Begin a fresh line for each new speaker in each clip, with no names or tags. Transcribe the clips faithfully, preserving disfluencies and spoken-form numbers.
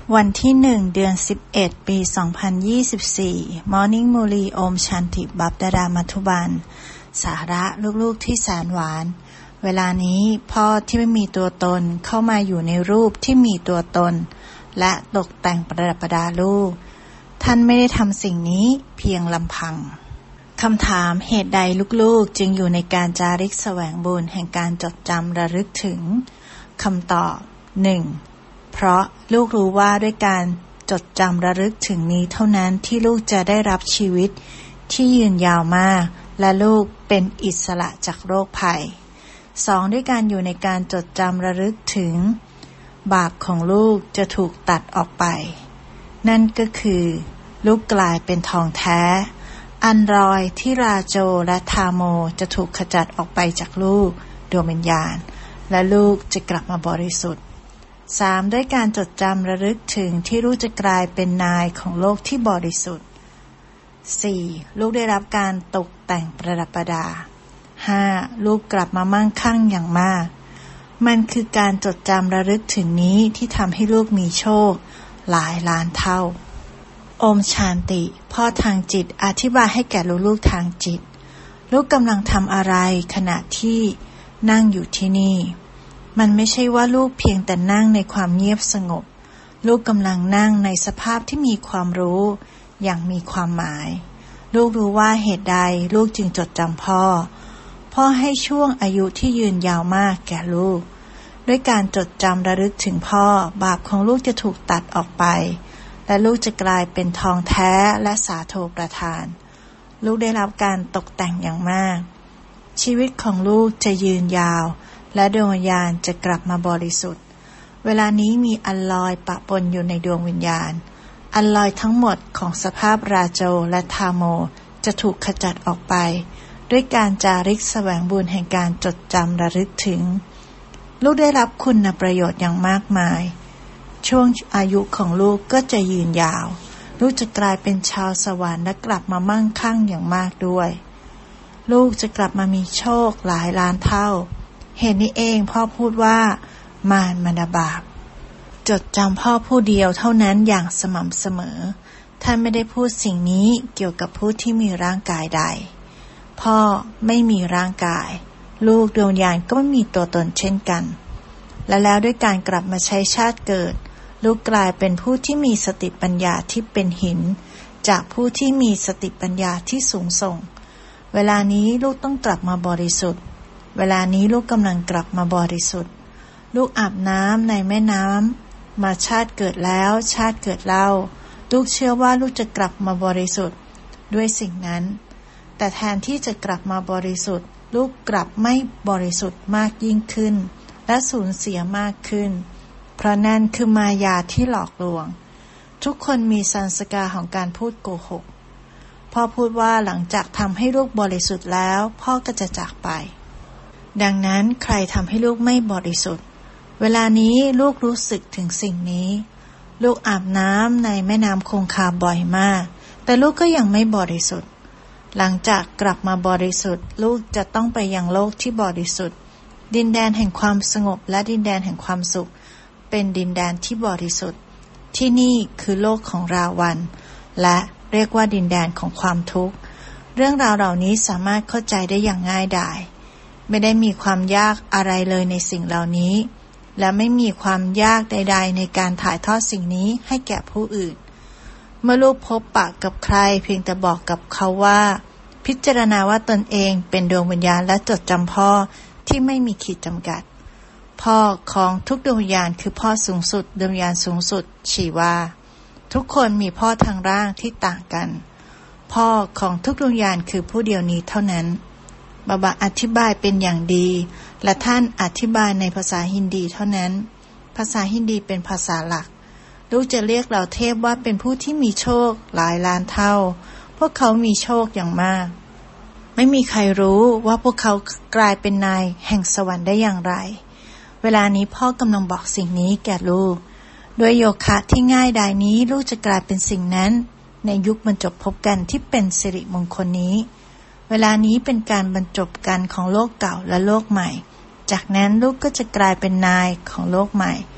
วันที่หนึ่งเดือนสิบเอ็ดปีสองพันยี่สิบสี่ Morning Muli Om Shanti Babdada Mathuban สาระลูกๆที่แสนหวานเวลานี้พ่อที่ไม่มีตัวตนเข้ามาอยู่ในรูปที่มีตัวตนและตกแต่งประดับประดาลูกท่านไม่ได้ทำสิ่งนี้เพียงลำพังคำถามเหตุใดลูกๆจึงอยู่ในการจาริกแสวงบุญแห่งการจดจำระลึกถึงคำตอบ หนึ่งเพราะลูกรู้ว่าด้วยการจดจำระลึกถึงนี้เท่านั้นที่ลูกจะได้รับชีวิตที่ยืนยาวมากและลูกเป็นอิสระจากโรคภัย สองด้วยการอยู่ในการจดจำระลึกถึงบาปของลูกจะถูกตัดออกไปนั่นก็คือลูกกลายเป็นทองแท้อันรอยที่ราโจและทาโมจะถูกขจัดออกไปจากลูกดวงวิญญาณและลูกจะกลับมาบริสุทธิ์สามด้วยการจดจำระลึกถึงที่ลูกจะกลายเป็นนายของโลกที่บริสุทธิ์ สี่ลูกได้รับการตกแต่งประดับประดา ห้าลูกกลับมามั่งคั่งอย่างมากมันคือการจดจำระลึกถึงนี้ที่ทำให้ลูกมีโชคหลายล้านเท่าโอมชานติพ่อทางจิตอธิบายให้แก่ลูกๆทางจิตลูกกำลังทำอะไรขณะที่นั่งอยู่ที่นี่มันไม่ใช่ว่าลูกเพียงแต่นั่งในความเงียบสงบลูกกำลังนั่งในสภาพที่มีความรู้อย่างมีความหมายลูกรู้ว่าเหตุใดลูกจึงจดจำพ่อพ่อให้ช่วงอายุที่ยืนยาวมากแก่ลูกด้วยการจดจำระลึกถึงพ่อบาปของลูกจะถูกตัดออกไปและลูกจะกลายเป็นทองแท้และสาโทประทานลูกได้รับการตกแต่งอย่างมากชีวิตของลูกจะยืนยาวและดวงวิญญาณจะกลับมาบริสุทธิ์เวลานี้มีอัลลอยปะปนอยู่ในดวงวิญญาณอัลลอยทั้งหมดของสภาพราโจและทาโมจะถูกขจัดออกไปด้วยการจาริกแสวงบุญแห่งการจดจำระลึกถึงลูกได้รับคุณประโยชน์อย่างมากมายช่วงอายุของลูกก็จะยืนยาวลูกจะกลายเป็นชาวสวรรค์และกลับมามั่งคั่งอย่างมากด้วยลูกจะกลับมามีโชคหลายล้านเท่าเหตุนี้เองพ่อพูดว่ามารมันบาปจดจำพ่อผู้เดียวเท่านั้นอย่างสม่ำเสมอท่านไม่ได้พูดสิ่งนี้เกี่ยวกับผู้ที่มีร่างกายใดพ่อไม่มีร่างกายลูกดวงวิญญาณก็ไม่มีตัวตนเช่นกันและแล้วด้วยการกลับมาใช้ชาติเกิดลูกกลายเป็นผู้ที่มีสติปัญญาที่เป็นหินจากผู้ที่มีสติปัญญาที่สูงส่งเวลานี้ลูกต้องกลับมาบริสุทธิ์เวลานี้ลูกกำลังกลับมาบริสุทธิ์ลูกอาบน้ำในแม่น้ำมาชาติเกิดแล้วชาติเกิดเล่าลูกเชื่อว่าลูกจะกลับมาบริสุทธิ์ด้วยสิ่งนั้นแต่แทนที่จะกลับมาบริสุทธิ์ลูกกลับไม่บริสุทธิ์มากยิ่งขึ้นและสูญเสียมากขึ้นเพราะนั่นคือมายาที่หลอกลวงทุกคนมีสัญสกาของการพูดโกหกพ่อพูดว่าหลังจากทำให้ลูกบริสุทธิ์แล้วพ่อก็จะจากไปดังนั้นใครทำให้ลูกไม่บริสุทธิ์เวลานี้ลูกรู้สึกถึงสิ่งนี้ลูกอาบน้ำในแม่น้ำคงคาบ่อยมากแต่ลูกก็ยังไม่บริสุทธิ์หลังจากกลับมาบริสุทธิ์ลูกจะต้องไปยังโลกที่บริสุทธิ์ดินแดนแห่งความสงบและดินแดนแห่งความสุขเป็นดินแดนที่บริสุทธิ์ที่นี่คือโลกของราวันและเรียกว่าดินแดนของความทุกข์เรื่องราวเหล่านี้สามารถเข้าใจได้อย่างง่ายดายไม่ได้มีความยากอะไรเลยในสิ่งเหล่านี้และไม่มีความยากใดๆในการถ่ายทอดสิ่งนี้ให้แก่ผู้อื่นเมื่อลูกพบปะกับใครเพียงแต่บอกกับเขาว่าพิจารณาว่าตนเองเป็นดวงวิญญาณและจดจำพ่อที่ไม่มีขีดจำกัดพ่อของทุกดวงวิญญาณคือพ่อสูงสุดดวงวิญญาณสูงสุดชีวาทุกคนมีพ่อทางร่างที่ต่างกันพ่อของทุกดวงวิญญาณคือผู้เดียวนี้เท่านั้นบาบาอธิบายเป็นอย่างดีและท่านอธิบายในภาษาฮินดีเท่านั้นภาษาฮินดีเป็นภาษาหลักลูกจะเรียกเหล่าเทพว่าเป็นผู้ที่มีโชคหลายล้านเท่าพวกเขามีโชคอย่างมากไม่มีใครรู้ว่าพวกเขากลายเป็นนายแห่งสวรรค์ได้อย่างไรเวลานี้พ่อกำลังบอกสิ่งนี้แก่ลูกด้วยโยคะที่ง่ายดายนี้ลูกจะกลายเป็นสิ่งนั้นในยุคบรรจบพบกันที่เป็นสิริมงคลนี้เวลานี้เป็นการบรรจบกันของโลกเก่าและโลกใหม่จากนั้นลูกก็จะกลายเป็นนายของโลกใหม่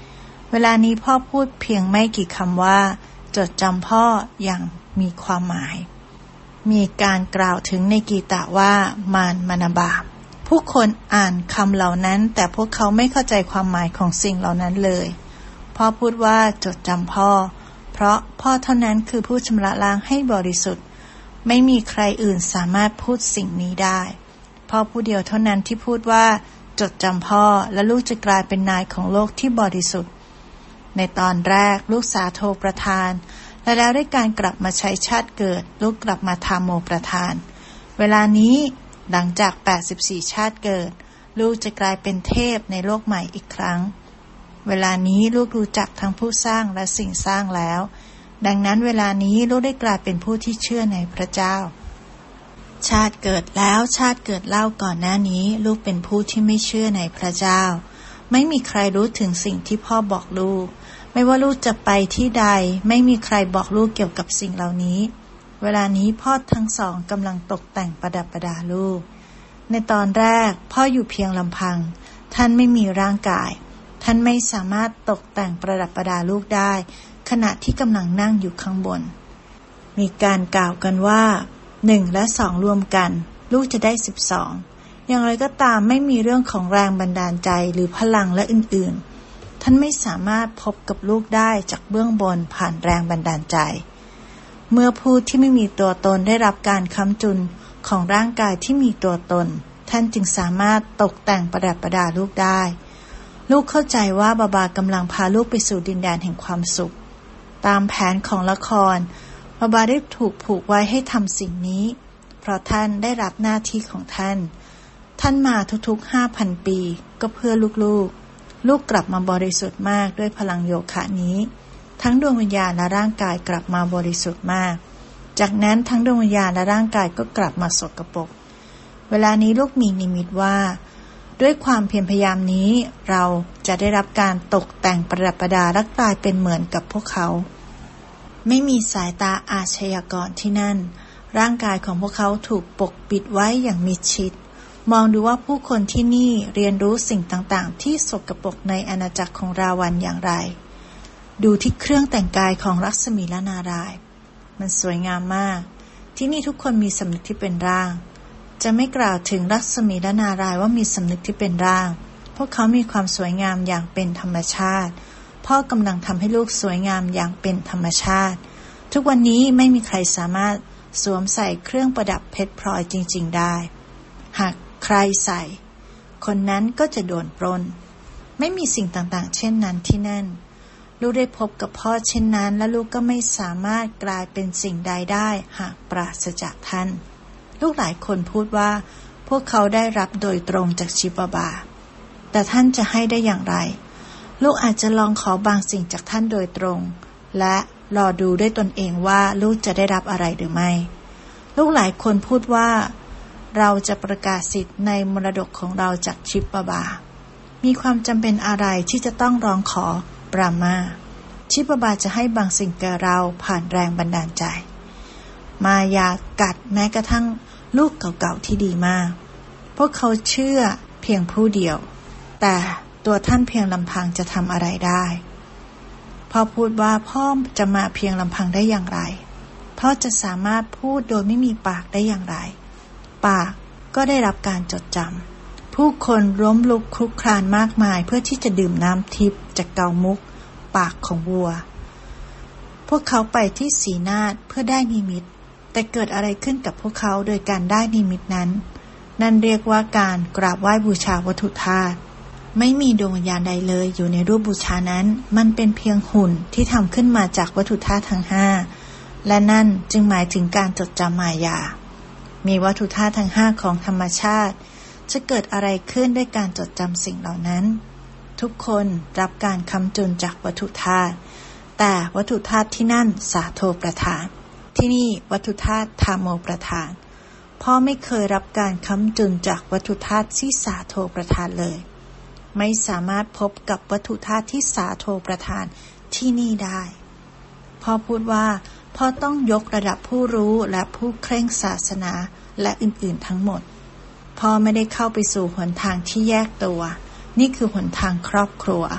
เวลานี้พ่อพูดเพียงไม่กี่คำว่าจดจำพ่ออย่างมีความหมายมีการกล่าวถึงในกีตะว่ามารมนบาปผู้คนอ่านคำเหล่านั้นแต่พวกเขาไม่เข้าใจความหมายของสิ่งเหล่านั้นเลยพ่อพูดว่าจดจำพ่อเพราะพ่อเท่านั้นคือผู้ชำระล้างให้บริสุทธิ์ไม่มีใครอื่นสามารถพูดสิ่งนี้ได้พ่อผู้เดียวเท่านั้นที่พูดว่าจดจำพ่อและลูกจะกลายเป็นนายของโลกที่บริสุทธิ์ในตอนแรกลูกสาโทประทานและแล้วด้วยการกลับมาใช้ชาติเกิดลูกกลับมาทาโมประทานเวลานี้หลังจากแปดสิบสี่ชาติเกิดลูกจะกลายเป็นเทพในโลกใหม่อีกครั้งเวลานี้ลูกรู้จักทั้งผู้สร้างและสิ่งสร้างแล้วดังนั้นเวลานี้ลูกได้กลายเป็นผู้ที่เชื่อในพระเจ้าชาติเกิดแล้วชาติเกิดเล่าก่อนหน้านี้ลูกเป็นผู้ที่ไม่เชื่อในพระเจ้าไม่มีใครรู้ถึงสิ่งที่พ่อบอกลูกไม่ว่าลูกจะไปที่ใดไม่มีใครบอกลูกเกี่ยวกับสิ่งเหล่านี้เวลานี้พ่อทั้งสองกำลังตกแต่งประดับประดาลูกในตอนแรกพ่ออยู่เพียงลำพังท่านไม่มีร่างกายท่านไม่สามารถตกแต่งประดับประดาลูกได้ขณะที่กำลังนั่งอยู่ข้างบนมีการกล่าวกันว่าหนึ่งและสองรวมกันลูกจะได้สิบสองอย่างไรก็ตามไม่มีเรื่องของแรงบันดาลใจหรือพลังและอื่นๆท่านไม่สามารถพบกับลูกได้จากเบื้องบนผ่านแรงบันดาลใจเมื่อผู้ที่ไม่มีตัวตนได้รับการค้ำจุนของร่างกายที่มีตัวตนท่านจึงสามารถตกแต่งประดับประดาลูกได้ลูกเข้าใจว่าบาบากำลังพาลูกไปสู่ดินแดนแห่งความสุขตามแผนของละครบาบาได้ถูกผูกไว้ให้ทำสิ่งนี้เพราะท่านได้รับหน้าที่ของท่านท่านมาทุกๆ ห้าพัน ปีก็เพื่อลูกๆ ลูก, ลูกกลับมาบริสุทธิ์มากด้วยพลังโยคะนี้ทั้งดวงวิญญาณและร่างกายกลับมาบริสุทธิ์มากจากนั้นทั้งดวงวิญญาณและร่างกายก็กลับมาสกปรกเวลานี้ลูกมีนิมิตว่าด้วยความเพียรพยายามนี้เราจะได้รับการตกแต่งประดับประดาและกลายเป็นเหมือนกับพวกเขาไม่มีสายตาอาชญากรที่นั่นร่างกายของพวกเขาถูกปกปิดไว้อย่างมิดชิดมองดูว่าผู้คนที่นี่เรียนรู้สิ่งต่างๆที่สกปรกในอาณาจักรของราวันอย่างไรดูที่เครื่องแต่งกายของลักษมีและนารายณ์มันสวยงามมากที่นี่ทุกคนมีสำนึกที่เป็นร่างจะไม่กล่าวถึงลักษมีและนารายณ์ว่ามีสำนึกที่เป็นร่างพวกเขามีความสวยงามอย่างเป็นธรรมชาติพ่อกำลังทำให้ลูกสวยงามอย่างเป็นธรรมชาติทุกวันนี้ไม่มีใครสามารถสวมใส่เครื่องประดับเพชรพลอยจริงๆได้หากใครใส่คนนั้นก็จะโดนปล้นไม่มีสิ่งต่างๆเช่นนั้นที่นั่นลูกได้พบกับพ่อเช่นนั้นและลูกก็ไม่สามารถกลายเป็นสิ่งใดได้หากปราศจากท่านลูกหลายคนพูดว่าพวกเขาได้รับโดยตรงจากชิบาบาแต่ท่านจะให้ได้อย่างไรลูกอาจจะลองขอบางสิ่งจากท่านโดยตรงและรอดูด้วยตนเองว่าลูกจะได้รับอะไรหรือไม่ลูกหลายคนพูดว่าเราจะประกาศสิทธิ์ในมรดกของเราจากชิบาบามีความจำเป็นอะไรที่จะต้องร้องขอปรามาชิบาบาจะให้บางสิ่งแก่เราผ่านแรงบันดาลใจมายากัดแม้กระทั่งลูกเก่าๆที่ดีมากพวกเขาเชื่อเพียงผู้เดียวแต่ตัวท่านเพียงลำพังจะทำอะไรได้พ่อพูดว่าพ่อจะมาเพียงลำพังได้อย่างไรพ่อจะสามารถพูดโดยไม่มีปากได้อย่างไรปากก็ได้รับการจดจำผู้คนล้มลุกคลุกคลานมากมายเพื่อที่จะดื่มน้ำทิพย์จากเกามุกปากของวัวพวกเขาไปที่สีนาฏเพื่อได้นิมิตแต่เกิดอะไรขึ้นกับพวกเขาโดยการได้นิมิตนั้นนั่นเรียกว่าการกราบไหว้บูชาวัตถุธาตุไม่มีดวงวิญญาณใดเลยอยู่ในรูปบูชานั้นมันเป็นเพียงหุ่นที่ทำขึ้นมาจากวัตถุธาตุทั้งห้าและนั่นจึงหมายถึงการจดจำมายามีวัตถุธาตุทั้งห้าของธรรมชาติจะเกิดอะไรขึ้นด้วยการจดจำสิ่งเหล่านั้นทุกคนรับการค้ำจุนจากวัตถุธาตุแต่วัตถุธาตุที่นั่นสาโทประทานที่นี่วัตถุธาตุธาโมประทานพ่อไม่เคยรับการค้ำจุนจากวัตถุธาตุที่สาโทประทานเลยไม่สามารถพบกับวัตถุธาตุที่สาโทประทานที่นี่ได้พ่อพูดว่าพ่อต้องยกระดับผู้รู้และผู้เคร่งศาสนาและอื่นๆทั้งหมดพ่อไม่ได้เข้าไปสู่หนทางที่แยกตัวนี่คือหนทางครอบครัวพ่อ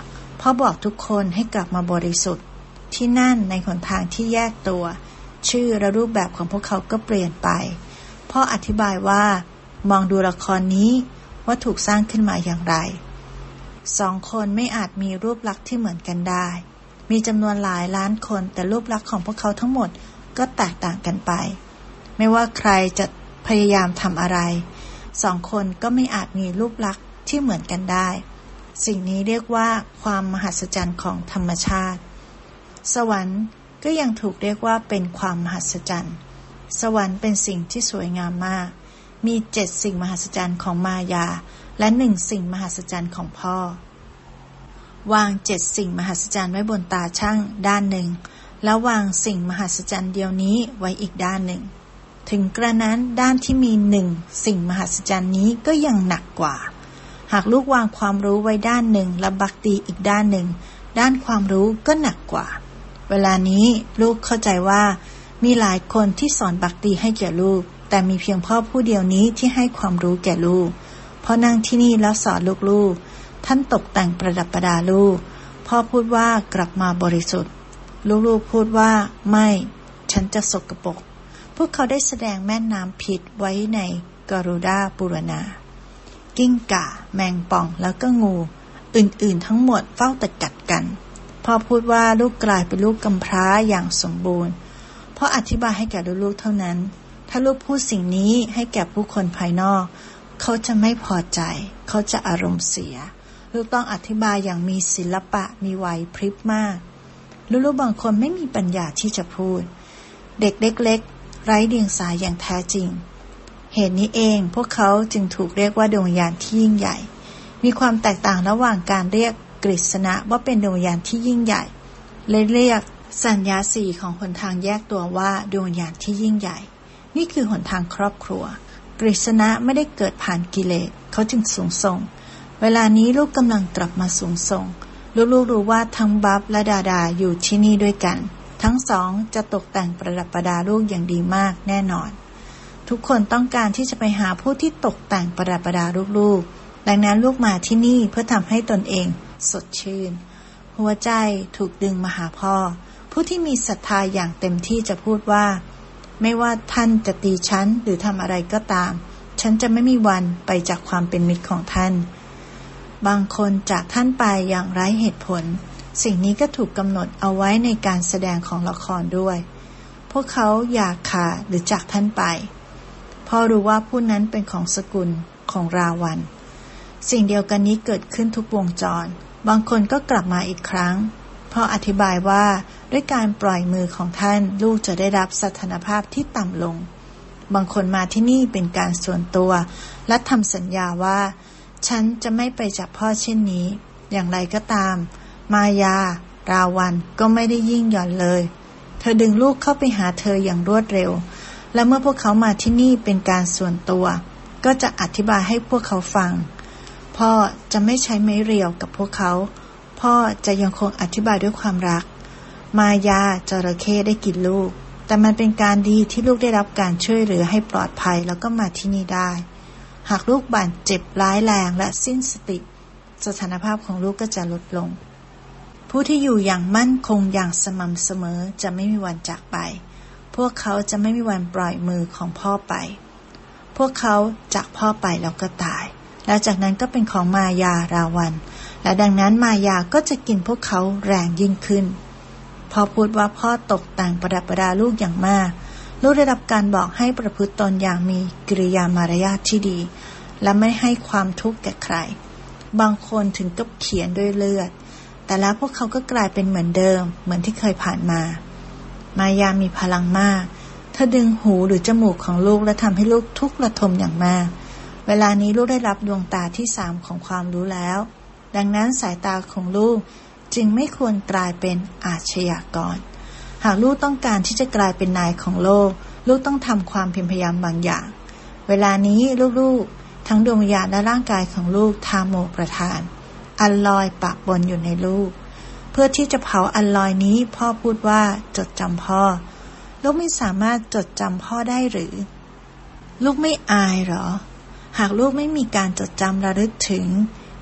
พ่อบอกทุกคนให้กลับมาบริสุทธิ์ที่นั่นในหนทางที่แยกตัวชื่อและรูปแบบของพวกเขาก็เปลี่ยนไปพ่ออธิบายว่ามองดูละครนี้ว่าถูกสร้างขึ้นมาอย่างไรสองคนไม่อาจมีรูปลักษณ์ที่เหมือนกันได้มีจำนวนหลายล้านคนแต่รูปลักษณ์ของพวกเขาทั้งหมดก็แตกต่างกันไปไม่ว่าใครจะพยายามทำอะไรสองคนก็ไม่อาจมีรูปลักษณ์ที่เหมือนกันได้สิ่งนี้เรียกว่าความมหัศจรรย์ของธรรมชาติสวรรค์ก็ยังถูกเรียกว่าเป็นความมหัศจรรย์สวรรค์เป็นสิ่งที่สวยงามมากมีเจ็ดสิ่งมหัศจรรย์ของมายาและหนึ่งสิ่งมหัศจรรย์ของพ่อวางเจ็ดสิ่งมหัศจรรย์ไว้บนตาช่างด้านหนึ่งแล้ววางสิ่งมหัศจรรย์เดียวนี้ไว้อีกด้านหนึ่งถึงกระนั้นด้านที่มีหนึ่งสิ่งมหัศจรรย์นี้ก็ยังหนักกว่าหากลูกวางความรู้ไว้ด้านหนึ่งและบักตีอีกด้านหนึ่งด้านความรู้ก็หนักกว่าเวลานี้ลูกเข้าใจว่ามีหลายคนที่สอนบักตีให้แก่ลูกแต่มีเพียงพ่อผู้เดียวนี้ที่ให้ความรู้แก่ลูกพ่อนั่งที่นี่แล้วสอนลูกๆท่านตกแต่งประดับประดาลูกพ่อพูดว่ากลับมาบริสุทธิ์ลูกๆพูดว่าไม่ฉันจะสกปรกพวกเขาได้แสดงแม่น้ำพิษไว้ในกรุดาปุรณากิ้งก่าแมงป่องแล้วก็งูอื่นๆทั้งหมดเฝ้าแต่กัดกันพ่อพูดว่าลูกกลายเป็นลูกกำพร้าอย่างสมบูรณ์พ่ออธิบายให้แก่ลูกๆเท่านั้นถ้าลูกพูดสิ่งนี้ให้แก่ผู้คนภายนอกเขาจะไม่พอใจเขาจะอารมณ์เสียลูกต้องอธิบายอย่างมีศิลปะมีไหวพริบมากลูกๆบางคนไม่มีปัญญาที่จะพูดเด็กเล็กๆไร้เดียงสาอย่างแท้จริงเหตุนี้เองพวกเขาจึงถูกเรียกว่าดวงวิญญาณที่ยิ่งใหญ่มีความแตกต่างระหว่างการเรียกกฤษณะว่าเป็นดวงวิญญาณที่ยิ่งใหญ่เลยเรียกสัญญาสี่ของหนทางแยกตัวว่าดวงวิญญาณที่ยิ่งใหญ่นี่คือหนทางครอบครัวกฤษณะไม่ได้เกิดผ่านกิเลสเขาจึงสูงส่งเวลานี้ลูกกำลังกลับมาสูงส่งลูกๆรู้ว่าทั้งบับและดาดาอยู่ที่นี่ด้วยกันทั้งสองจะตกแต่งประดับประดาลูกอย่างดีมากแน่นอนทุกคนต้องการที่จะไปหาผู้ที่ตกแต่งประดับประดาลูกๆดังนั้นลูกมาที่นี่เพื่อทำให้ตนเองสดชื่นหัวใจถูกดึงมาหาพ่อผู้ที่มีศรัทธาอย่างเต็มที่จะพูดว่าไม่ว่าท่านจะตีฉันหรือทำอะไรก็ตามฉันจะไม่มีวันไปจากความเป็นมิตรของท่านบางคนจากท่านไปอย่างไร้เหตุผลสิ่งนี้ก็ถูกกำหนดเอาไว้ในการแสดงของละครด้วยพวกเขาอยากขาดหรือจากท่านไปพ่อรู้ว่าผู้นั้นเป็นของสกุลของราวันสิ่งเดียวกันนี้เกิดขึ้นทุกวงจรบางคนก็กลับมาอีกครั้งพ่ออธิบายว่าด้วยการปล่อยมือของท่านลูกจะได้รับสถานภาพที่ต่ำลงบางคนมาที่นี่เป็นการส่วนตัวและทำสัญญาว่าฉันจะไม่ไปจากพ่อเช่นนี้อย่างไรก็ตามมายาราวันก็ไม่ได้ยิ่งหย่อนเลยเธอดึงลูกเข้าไปหาเธออย่างรวดเร็วและเมื่อพวกเขามาที่นี่เป็นการส่วนตัวก็จะอธิบายให้พวกเขาฟังพ่อจะไม่ใช้ไม้เรียวกับพวกเขาพ่อจะยังคงอธิบายด้วยความรักมายาจระเข้ได้กินลูกแต่มันเป็นการดีที่ลูกได้รับการช่วยเหลือให้ปลอดภัยแล้วก็มาที่นี่ได้หากลูกบาดเจ็บร้ายแรงและสิ้นสติสถานภาพของลูกก็จะลดลงผู้ที่อยู่อย่างมั่นคงอย่างสม่ำเสมอจะไม่มีวันจากไปพวกเขาจะไม่มีวันปล่อยมือของพ่อไปพวกเขาจากพ่อไปแล้วก็ตายแล้วจากนั้นก็เป็นของมายาราวันและดังนั้นมายาก็จะกินพวกเขาแรงยิ่งขึ้นพอพูดว่าพ่อตกแต่งประดับประดาลูกอย่างมากลูกได้รับการบอกให้ประพฤติตนอย่างมีกิริยามารยาทที่ดีและไม่ให้ความทุกข์แก่ใครบางคนถึงกับเขียนด้วยเลือดแต่แล้วพวกเขาก็กลายเป็นเหมือนเดิมเหมือนที่เคยผ่านมามายามีพลังมากเธอดึงหูหรือจมูกของลูกและทำให้ลูกทุกข์ระทมอย่างมากเวลานี้ลูกได้รับดวงตาที่สามของความรู้แล้วดังนั้นสายตาของลูกจึงไม่ควรกลายเป็นอาชญากรหากลูกต้องการที่จะกลายเป็นนายของโลกลูกต้องทำความเพียรพยายามบางอย่างเวลานี้ลูกๆทั้งดวงวิญญาณและร่างกายของลูกทาโมประทานอัลลอยปะปนอยู่ในลูกเพื่อที่จะเผาอัลลอยนี้พ่อพูดว่าจดจำพ่อลูกไม่สามารถจดจำพ่อได้หรือลูกไม่อายหรอหากลูกไม่มีการจดจำระลึกถึง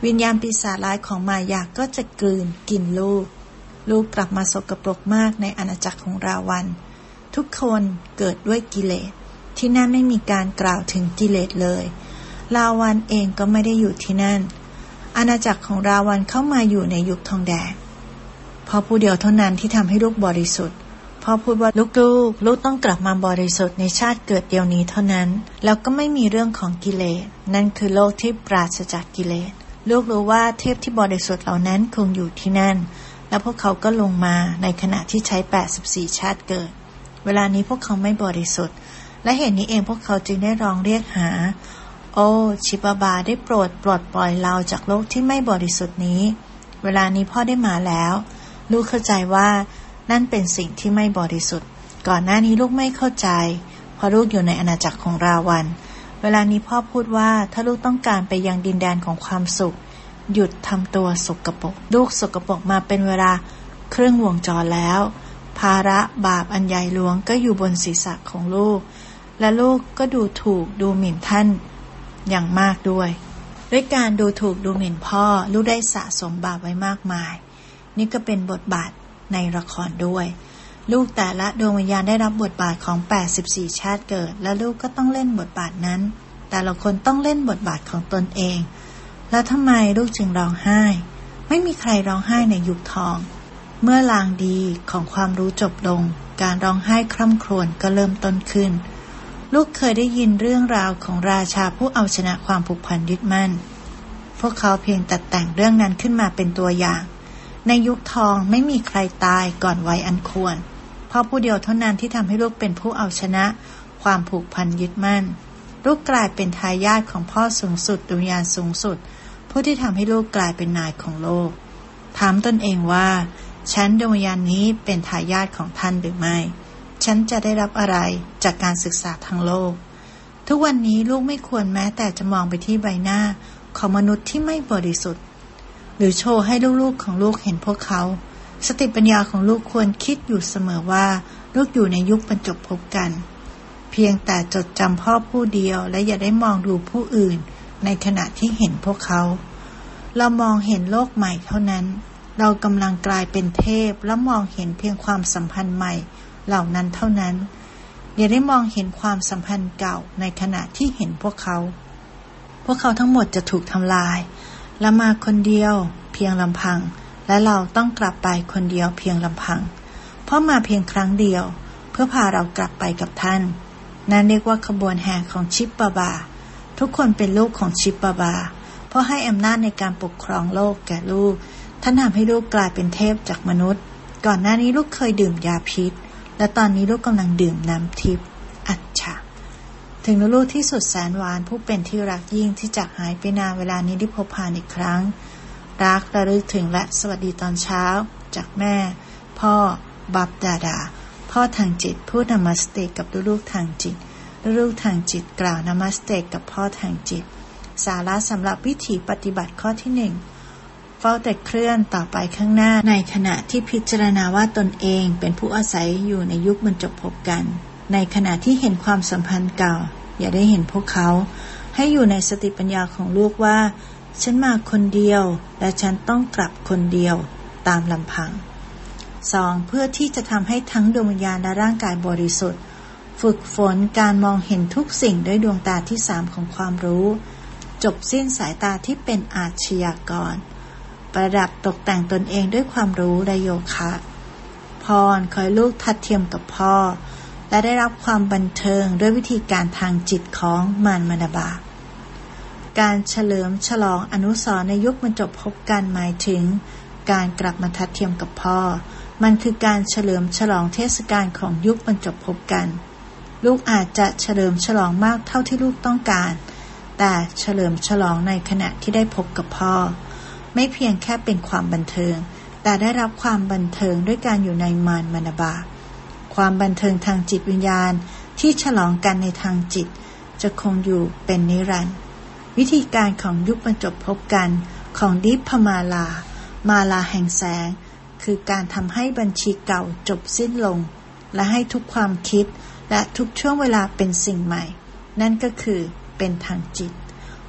วิญญาณปีศาจร้ายของมายาก็จะกลืนกินลูกลูกกลับมาสกปรกมากในอาณาจักรของราวันทุกคนเกิดด้วยกิเลสที่นั่นไม่มีการกล่าวถึงกิเลสเลยราวันเองก็ไม่ได้อยู่ที่นั่นอาณาจักรของราวันเข้ามาอยู่ในยุคทองแดงพอผู้เดียวเท่านั้นที่ทำให้ลูกบริสุทธิ์พ่อพูดว่าลูกๆลูกต้องกลับมาบริสุทธิ์ในชาติเกิดเดียวนี้เท่านั้นแล้วก็ไม่มีเรื่องของกิเลสนั่นคือโลกที่ปราศจากกิเลสลูกรู้ว่าเทพที่บริสุทธิ์เหล่านั้นคงอยู่ที่นั่นแล้วพวกเขาก็ลงมาในขณะที่ใช้แปดสิบสี่ชาติเกิดเวลานี้พวกเขาไม่บริสุทธิ์และเหตุนี้เองพวกเขาจึงได้ร้องเรียกหาโอ้ชิบาบาได้โปรดปลดปล่อยเราจากโลกที่ไม่บริสุทธิ์นี้เวลานี้พ่อได้มาแล้วลูกเข้าใจว่านั่นเป็นสิ่งที่ไม่บริสุทธิ์ก่อนหน้านี้ลูกไม่เข้าใจเพราะลูกอยู่ในอาณาจักรของราวันเวลานี้พ่อพูดว่าถ้าลูกต้องการไปยังดินแดนของความสุขหยุดทำตัวสกปรกลูกสกปรกมาเป็นเวลาครึ่งวงจรแล้วภาระบาปอันใหญ่หลวงก็อยู่บนศีรษะของลูกและลูกก็ดูถูกดูหมิ่นท่านอย่างมากด้วยด้วยการดูถูกดูหมิ่นพ่อลูกได้สะสมบาปไว้มากมายนี่ก็เป็นบทบาทในละครด้วยลูกแต่ละดวงวิญญาณได้รับบทบาทของแปดสิบสี่ชาติเกิดและลูกก็ต้องเล่นบทบาทนั้นแต่ละคนต้องเล่นบทบาทของตนเองแล้วทำไมลูกจึงร้องไห้ไม่มีใครร้องไห้ในยุคทองเมื่อลางดีของความรู้จบลงการร้องไห้คร่ำครวญก็เริ่มต้นขึ้นลูกเคยได้ยินเรื่องราวของราชาผู้เอาชนะความผูกพันยึดมั่นพวกเขาเพียงตัดแต่งเรื่องนั้นขึ้นมาเป็นตัวอย่างในยุคทองไม่มีใครตายก่อนวัยอันควรเพราะผู้เดียวเท่านั้นที่ทำให้ลูกเป็นผู้เอาชนะความผูกพันยึดมั่นลูกกลายเป็นทายาทของพ่อสูงสุดดวงวิญญาณสูงสุดผู้ที่ทำให้ลูกกลายเป็นนายของโลกถามตนเองว่าฉันดวงวิญญาณนี้เป็นทายาทของท่านหรือไม่ฉันจะได้รับอะไรจากการศึกษาทางโลกทุกวันนี้ลูกไม่ควรแม้แต่จะมองไปที่ใบหน้าของมนุษย์ที่ไม่บริสุทธิ์หรือโชว์ให้ลูกๆของลูกเห็นพวกเขาสติปัญญาของลูกควรคิดอยู่เสมอว่าลูกอยู่ในยุคบรรจบพบกันเพียงแต่จดจำพ่อผู้เดียวและอย่าได้มองดูผู้อื่นในขณะที่เห็นพวกเขาเรามองเห็นโลกใหม่เท่านั้นเรากำลังกลายเป็นเทพและมองเห็นเพียงความสัมพันธ์ใหม่เหล่านั้นเท่านั้นอย่าได้มองเห็นความสัมพันธ์เก่าในขณะที่เห็นพวกเขาพวกเขาทั้งหมดจะถูกทำลายและมาคนเดียวเพียงลำพังและเราต้องกลับไปคนเดียวเพียงลำพังเพราะมาเพียงครั้งเดียวเพื่อพาเรากลับไปกับท่านนั่นเรียกว่าขบวนแห่ของชิปบาบาทุกคนเป็นลูกของชิปบาบาเพราะให้อำนาจในการปกครองโลกแก่ลูกท่านทำให้ลูกกลายเป็นเทพจากมนุษย์ก่อนหน้านี้ลูกเคยดื่มยาพิษและตอนนี้ลูกกำลังดื่มน้ำทิพย์อัจฉะถึงลูกที่สุดแสนหวานผู้เป็นที่รักยิ่งที่จากหายไปนานเวลานี้ได้พบผ่านอีกครั้งรักระลึกถึงและสวัสดีตอนเช้าจากแม่พ่อบับดาดาพ่อทางจิตพูดนามัสเตกับลูกๆทางจิตลูกๆทางจิตกล่าวนามัสเตกับพ่อทางจิตสาระสำหรับวิถีปฏิบัติข้อที่หนึ่งเฝ้าแต่เคลื่อนต่อไปข้างหน้าในขณะที่พิจารณาว่าตนเองเป็นผู้อาศัยอยู่ในยุคบรรจบพบกันในขณะที่เห็นความสัมพันธ์เก่าอย่าได้เห็นพวกเขาให้อยู่ในสติปัญญาของลูกว่าฉันมาคนเดียวและฉันต้องกลับคนเดียวตามลำพัง สอง. เพื่อที่จะทำให้ทั้งดวงวิญญาณและร่างกายบริสุทธิ์ฝึกฝนการมองเห็นทุกสิ่งด้วยดวงตาที่สามของความรู้จบสิ้นสายตาที่เป็นอาชญากรประดับตกแต่งตนเองด้วยความรู้และโยคะพรคอยลูกทัดเทียมกับพ่อและได้รับความบันเทิงด้วยวิธีการทางจิตของมารมณบาตการเฉลิมฉลองอนุสรณ์ในยุคบรรจบพบกันหมายถึงการกลับมาทัดเทียมกับพ่อมันคือการเฉลิมฉลองเทศกาลของยุคบรรจบพบกันลูกอาจจะเฉลิมฉลองมากเท่าที่ลูกต้องการแต่เฉลิมฉลองในขณะที่ได้พบกับพ่อไม่เพียงแค่เป็นความบันเทิงแต่ได้รับความบันเทิงด้วยการอยู่ในมารมณบาตความบันเทิงทางจิตวิญญาณที่ฉลองกันในทางจิตจะคงอยู่เป็นนิรันดร์วิธีการของยุคบรรจบพบกันของดิพมาลามาลาแห่งแสงคือการทำให้บัญชีเก่าจบสิ้นลงและให้ทุกความคิดและทุกช่วงเวลาเป็นสิ่งใหม่นั่นก็คือเป็นทางจิต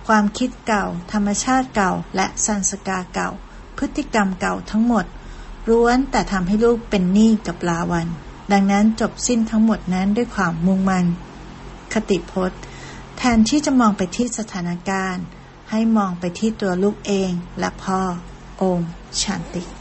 ความคิดเก่าธรรมชาติเก่าและสันสกาเก่าพฤติกรรมเก่าทั้งหมดล้วนแต่ทำให้ลูกเป็นหนี้กับลาวันดังนั้นจบสิ้นทั้งหมดนั้นด้วยความมุ่งมั่นคติพจน์แทนที่จะมองไปที่สถานการณ์ให้มองไปที่ตัวลูกเองและพ่อโอมชันติ